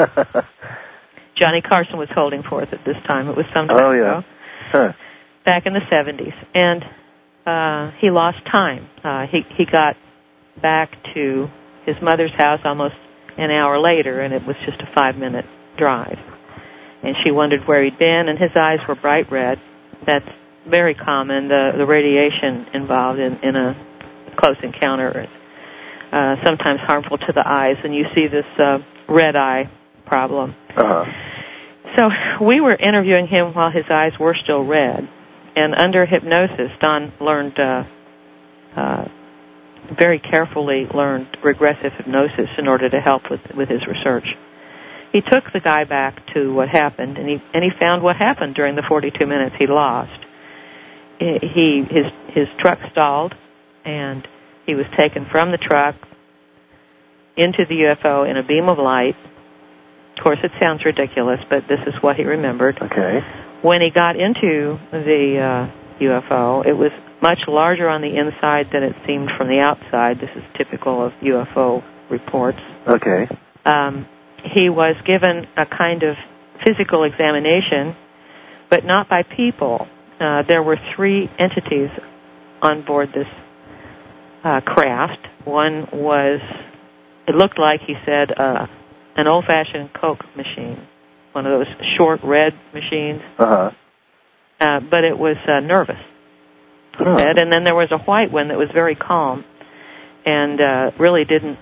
Johnny Carson was holding forth at this time. It was some time oh, yeah. ago, huh. back in the seventies. And uh, he lost time. Uh, he, he got back to his mother's house almost an hour later, and it was just a five-minute drive. And she wondered where he'd been, and his eyes were bright red. That's very common. The, the radiation involved in, in a close encounter is uh, sometimes harmful to the eyes, and you see this uh, red eye problem. Uh-huh. So we were interviewing him while his eyes were still red, and under hypnosis, Don learned, uh, uh, very carefully learned regressive hypnosis in order to help with, with his research. He took the guy back to what happened, and he and he found what happened during the forty-two minutes he lost. He his his truck stalled, and he was taken from the truck into the U F O in a beam of light. Of course, it sounds ridiculous, but this is what he remembered. Okay. When he got into the uh, U F O, it was much larger on the inside than it seemed from the outside. This is typical of U F O reports. Okay. Um, he was given a kind of physical examination, but not by people. Uh, there were three entities on board this uh, craft. One was, it looked like, he said, uh, an old-fashioned Coke machine, one of those short red machines. Uh-huh. Uh, but it was uh, nervous, he huh. said. And then there was a white one that was very calm and uh, really didn't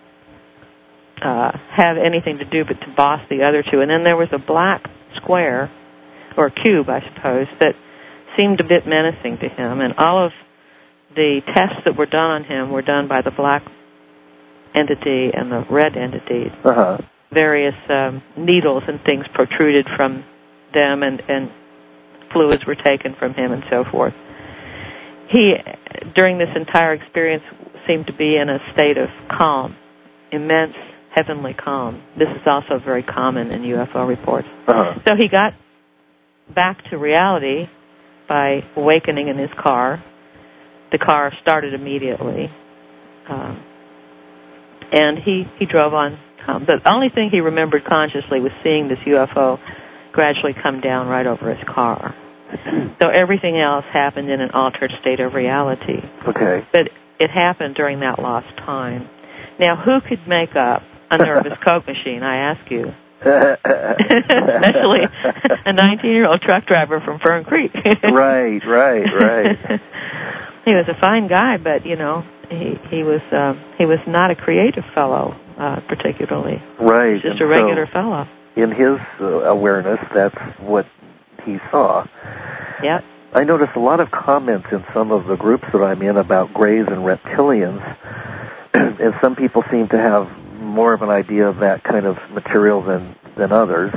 uh, have anything to do but to boss the other two. And then there was a black square, or cube, I suppose, that seemed a bit menacing to him. And all of the tests that were done on him were done by the black entity and the red entity. Uh-huh. Various um, needles and things protruded from them, and, and fluids were taken from him and so forth. He, during this entire experience, seemed to be in a state of calm, immense heavenly calm. This is also very common in U F O reports. Uh-huh. So he got back to reality by awakening in his car. The car started immediately, um, and he, he drove on home. The only thing he remembered consciously was seeing this U F O gradually come down right over his car. So everything else happened in an altered state of reality. Okay. But it happened during that lost time. Now, who could make up a nervous Coke machine, I ask you? Especially a nineteen-year-old truck driver from Fern Creek. Right, right, right. He was a fine guy, but, you know, he, he was uh, he was not a creative fellow, uh, particularly. Right. He was just and a regular so fellow. In his uh, awareness, that's what he saw. Yep. I noticed a lot of comments in some of the groups that I'm in about grays and reptilians, and some people seem to have more of an idea of that kind of material than, than others.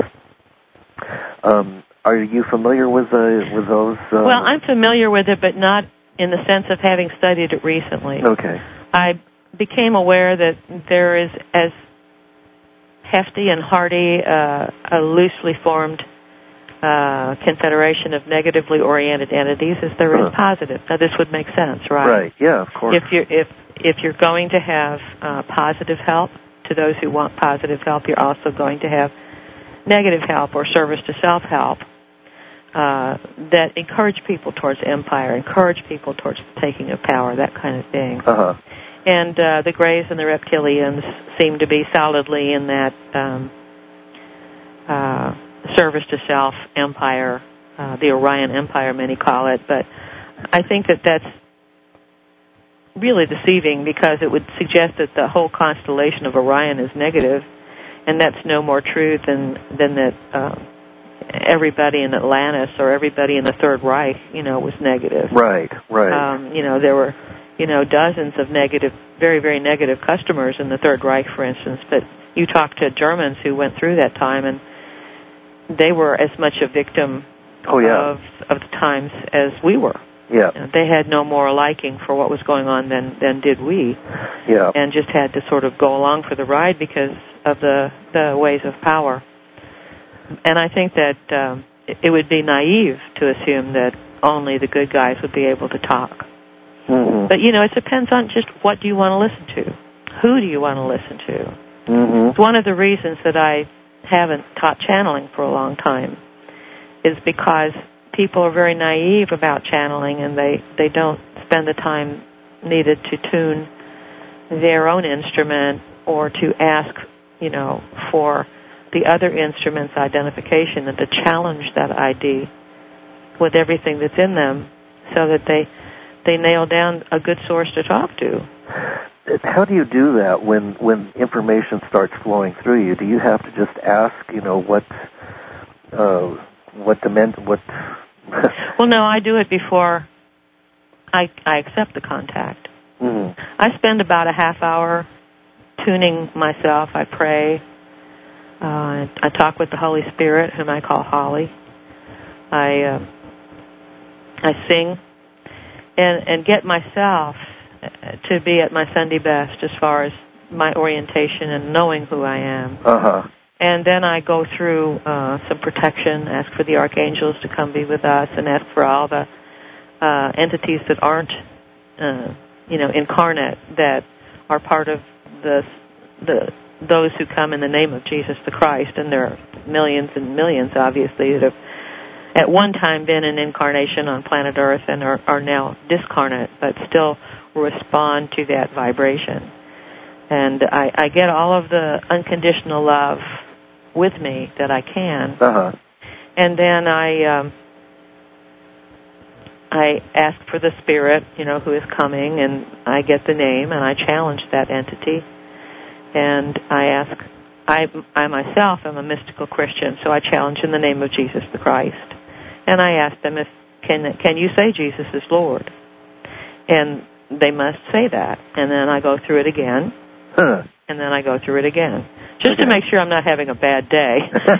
Um, are you familiar with uh, with those? Uh... Well, I'm familiar with it, but not in the sense of having studied it recently. Okay. I became aware that there is as hefty and hardy uh, a loosely formed uh, confederation of negatively oriented entities as there huh. is positive. Now, this would make sense, right? Right. Yeah, of course. If you're if if you're going to have uh, positive help to those who want positive help, you're also going to have negative help or service to self help uh, that encourage people towards empire, encourage people towards the taking of power, that kind of thing. Uh-huh. And uh, the Greys and the Reptilians seem to be solidly in that um, uh, service to self empire, uh, the Orion Empire, many call it. But I think that that's really deceiving, because it would suggest that the whole constellation of Orion is negative, and that's no more true than than that uh, everybody in Atlantis or everybody in the Third Reich, you know, was negative. Right, right. Um, you know, there were, you know, dozens of negative, very, very negative customers in the Third Reich, for instance. But you talk to Germans who went through that time, and they were as much a victim oh, yeah. of of the times as we were. Yeah. You know, they had no more liking for what was going on than than did we. Yeah. And just had to sort of go along for the ride because of the the ways of power. And I think that um, it, it would be naive to assume that only the good guys would be able to talk. Mm-hmm. But, you know, it depends on just what do you want to listen to. Who do you want to listen to? Mm-hmm. It's one of the reasons that I haven't taught channeling for a long time, is because people are very naive about channeling, and they, they don't spend the time needed to tune their own instrument or to ask, you know, for the other instrument's identification and to challenge that I D with everything that's in them so that they they nail down a good source to talk to. How do you do that when, when information starts flowing through you? Do you have to just ask, you know, what uh, what dimension, what... Well, no, I do it before I, I accept the contact. Mm-hmm. I spend about a half hour tuning myself. I pray. Uh, I talk with the Holy Spirit, whom I call Holly. I uh, I sing and and get myself to be at my Sunday best as far as my orientation and knowing who I am. Uh-huh. And then I go through uh, some protection, ask for the archangels to come be with us, and ask for all the uh, entities that aren't, uh, you know, incarnate, that are part of the the those who come in the name of Jesus the Christ. And there are millions and millions, obviously, that have at one time been in incarnation on planet Earth and are, are now discarnate, but still respond to that vibration. And I, I get all of the unconditional love with me that I can. Uh-huh. And then I um, I ask for the spirit, you know, who is coming, and I get the name, and I challenge that entity. And I ask, I, I myself am a mystical Christian, so I challenge in the name of Jesus the Christ. And I ask them, if can can you say Jesus is Lord? And they must say that. And then I go through it again. Huh. And then I go through it again, just okay. to make sure I'm not having a bad day.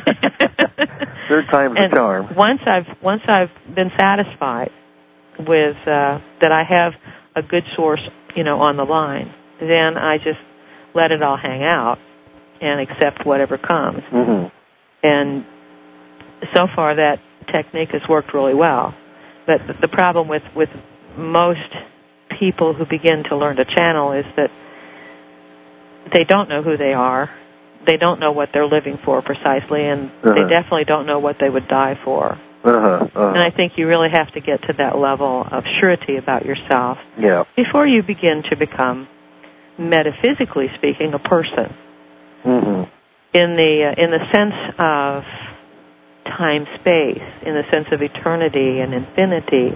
Third time's and a charm. Once I've once I've been satisfied with uh, that I have a good source, you know, on the line, then I just let it all hang out and accept whatever comes. Mm-hmm. And so far, that technique has worked really well. But the problem with with most people who begin to learn to channel is that they don't know who they are. They don't know what they're living for precisely, and uh-huh. they definitely don't know what they would die for. Uh-huh, uh-huh. And I think you really have to get to that level of surety about yourself yeah. before you begin to become, metaphysically speaking, a person. Mm-hmm. In the uh, in the sense of time, space, in the sense of eternity and infinity,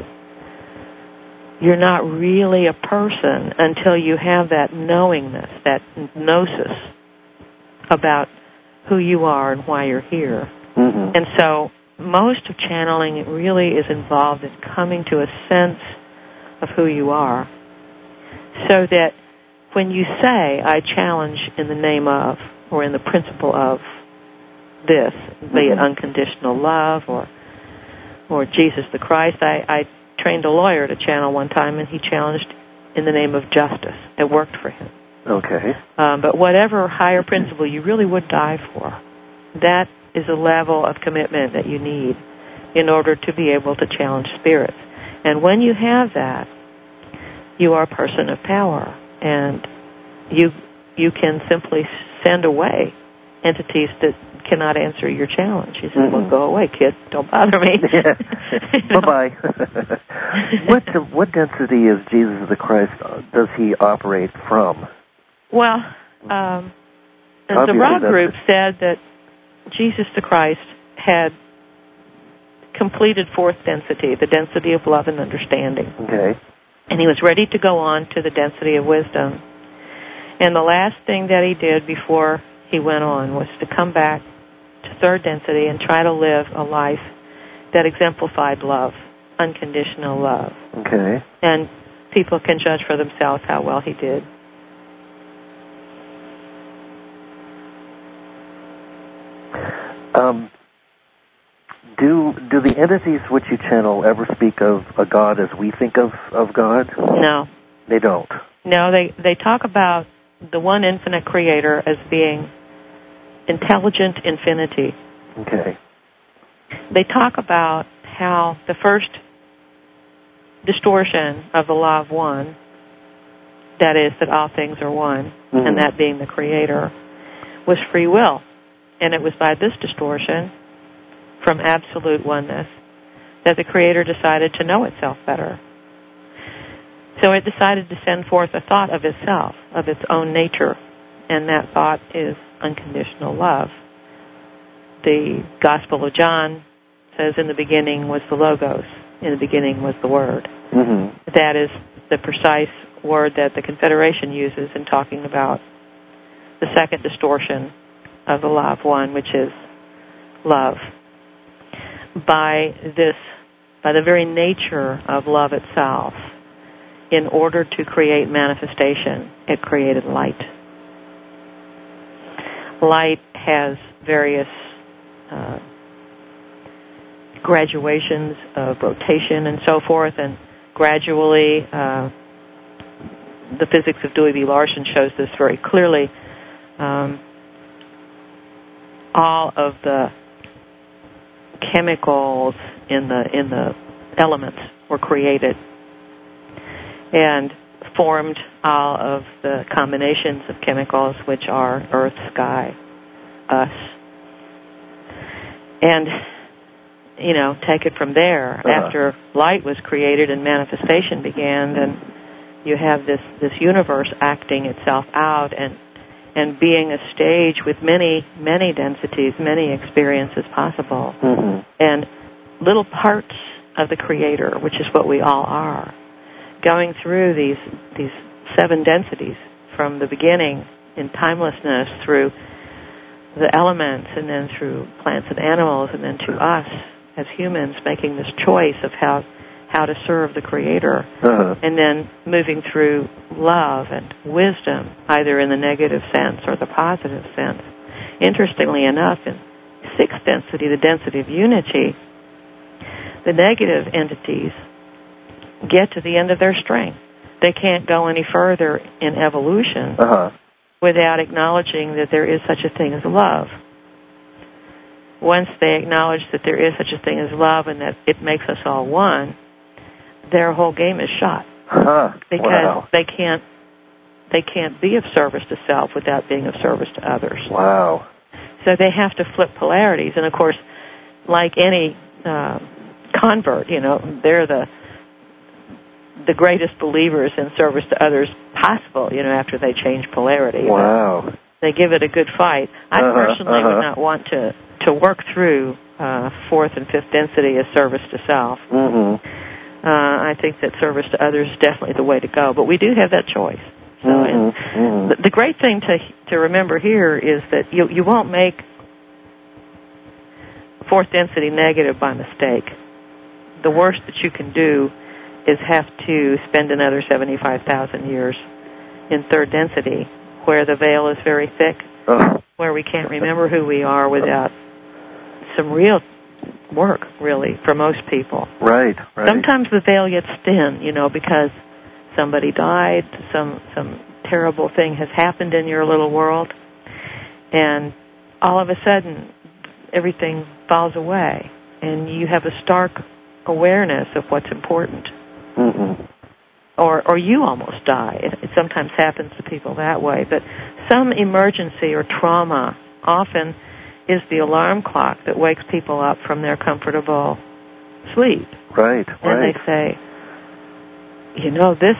you're not really a person until you have that knowingness, that gnosis about who you are and why you're here. Mm-hmm. And so most of channeling really is involved in coming to a sense of who you are, so that when you say, I challenge in the name of, or in the principle of this, mm-hmm. be it unconditional love or or Jesus the Christ. I, I trained a lawyer to channel one time, and he challenged in the name of justice. It worked for him. Okay. Um, but whatever higher principle you really would die for, that is a level of commitment that you need in order to be able to challenge spirits. And when you have that, you are a person of power, and you you can simply send away entities that cannot answer your challenge. You say, mm-hmm. well, go away, kid. Don't bother me. Bye-bye. what what density is Jesus the Christ, does he operate from? Well, um, the Ra group said that Jesus the Christ had completed fourth density, the density of love and understanding. Okay. And he was ready to go on to the density of wisdom. And the last thing that he did before he went on was to come back to third density and try to live a life that exemplified love, unconditional love. Okay. And people can judge for themselves how well he did. Um, do do the entities which you channel ever speak of a God as we think of, of God? No. They don't? No, they, they talk about the one infinite creator as being intelligent infinity. Okay. They talk about how the first distortion of the law of one, that is, that all things are one, mm-hmm. and that being the creator, was free will. And it was by this distortion from absolute oneness that the creator decided to know itself better. So it decided to send forth a thought of itself, of its own nature, and that thought is unconditional love. The Gospel of John says, in the beginning was the Logos, in the beginning was the Word. Mm-hmm. That is the precise word that the Confederation uses in talking about the second distortion of the law of one, which is love. By this, by the very nature of love itself, in order to create manifestation, it created light. Light has various uh, graduations of rotation and so forth, and gradually, uh, the physics of Dewey B. Larson shows this very clearly. Um, all of the chemicals in the in the elements were created and formed all of the combinations of chemicals, which are earth, sky, us. And, you know, take it from there. Uh-huh. After light was created and manifestation began, and you have this, this universe acting itself out and and being a stage with many, many densities, many experiences possible. Mm-hmm. And little parts of the Creator, which is what we all are, going through these these seven densities from the beginning in timelessness through the elements and then through plants and animals and then to us as humans making this choice of how how to serve the Creator, uh-huh. and then moving through love and wisdom, either in the negative sense or the positive sense. Interestingly enough, in sixth density, the density of unity, the negative entities get to the end of their string. They can't go any further in evolution uh-huh. without acknowledging that there is such a thing as love. Once they acknowledge that there is such a thing as love and that it makes us all one, their whole game is shot. Huh. Because wow. they can't they can't be of service to self without being of service to others. Wow. So they have to flip polarities. And, of course, like any uh, convert, you know, they're the the greatest believers in service to others possible, you know, after they change polarity. Wow. But they give it a good fight. I uh-huh, personally uh-huh. would not want to, to work through uh, fourth and fifth density as service to self. Mm-hmm. Uh, I think that service to others is definitely the way to go. But we do have that choice. So mm-hmm. Mm-hmm. The, the great thing to to remember here is that you you won't make fourth density negative by mistake. The worst that you can do is have to spend another seventy-five thousand years in third density, where the veil is very thick, oh. where we can't remember who we are without some real work, really, for most people. Right, right. Sometimes the veil gets thin, you know, because somebody died, some some terrible thing has happened in your little world, and all of a sudden everything falls away, and you have a stark awareness of what's important. Mm-hmm. Or or you almost die. It, it sometimes happens to people that way, but some emergency or trauma often is the alarm clock that wakes people up from their comfortable sleep. Right, and right. And they say, you know, this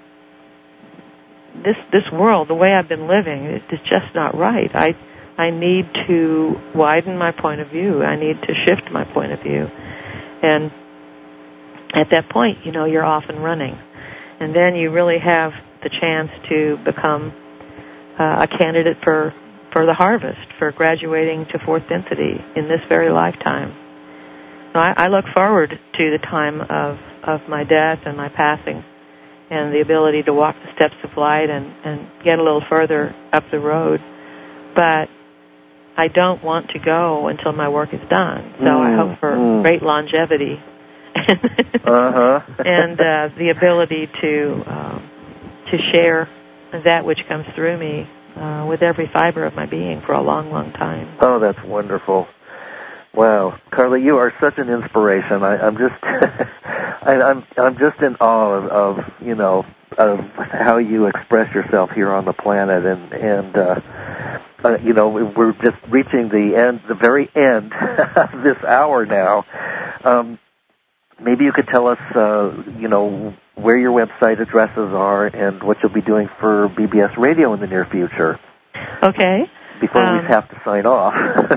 this this world, the way I've been living, it is just not right. I I need to widen my point of view. I need to shift my point of view. And at that point, you know, you're off and running. And then you really have the chance to become uh, a candidate for, for the harvest, for graduating to fourth density in this very lifetime. So I, I look forward to the time of, of my death and my passing and the ability to walk the steps of light and, and get a little further up the road. But I don't want to go until my work is done. So mm, I hope for mm. great longevity uh-huh. and uh, the ability to um, to share that which comes through me uh, with every fiber of my being for a long, long time. Oh, that's wonderful. Wow, Carla, you are such an inspiration. I, I'm just, I, I'm, I'm just in awe of, of, you know, of how you express yourself here on the planet, and and uh, uh, you know, we're just reaching the end, the very end of this hour now. Um, maybe you could tell us, uh, you know, where your website addresses are and what you'll be doing for B B S Radio in the near future. Okay. Before um, we have to sign off.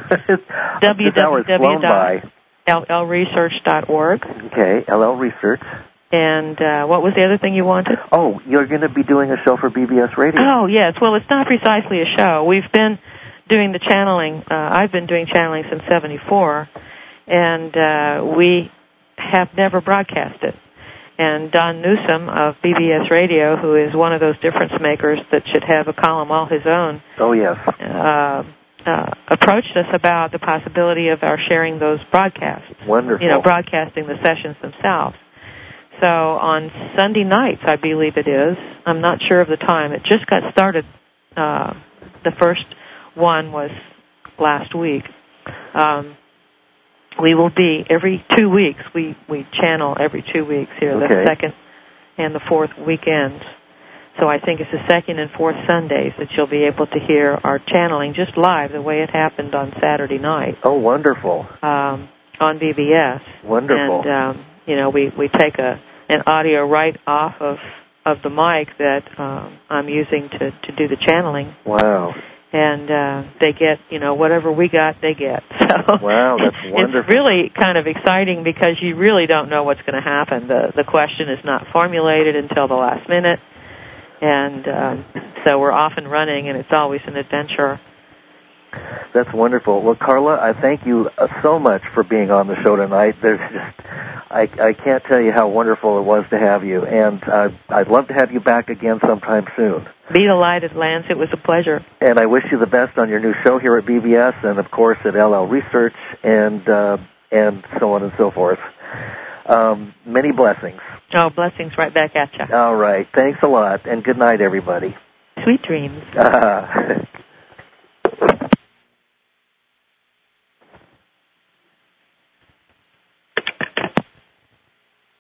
w w w dot l l research dot org. Okay, L L Research. And uh, what was the other thing you wanted? Oh, you're going to be doing a show for B B S Radio. Oh, yes. Well, it's not precisely a show. We've been doing the channeling. Uh, I've been doing channeling since seventy-four, and uh, we have never broadcast it. And Don Newsom of B B S Radio, who is one of those difference makers that should have a column all his own, oh yes, uh, uh, approached us about the possibility of our sharing those broadcasts. Wonderful. You know, broadcasting the sessions themselves. So on Sunday nights, I believe it is. I'm not sure of the time. It just got started. Uh, the first one was last week. Um, We will be every two weeks. We, we channel every two weeks here, okay. The second and the fourth weekends. So I think it's the second and fourth Sundays that you'll be able to hear our channeling just live the way it happened on Saturday night. Oh, wonderful. Um, on B B S. Wonderful. And, um, you know, we, we take a an audio right off of, of the mic that um, I'm using to, to do the channeling. Wow. And uh, they get, you know, whatever we got, they get. So wow, that's wonderful. It's really kind of exciting because you really don't know what's going to happen. The the question is not formulated until the last minute, and um, so we're off and running, and it's always an adventure. That's wonderful. Well, Carla, I thank you so much for being on the show tonight. There's just, I, I can't tell you how wonderful it was to have you, and uh, I'd love to have you back again sometime soon. Be delighted, Lance. It was a pleasure. And I wish you the best on your new show here at B V S, and of course at L L Research, and uh, and so on and so forth. Um, many blessings. Oh, blessings right back at you. All right. Thanks a lot, and good night, everybody. Sweet dreams.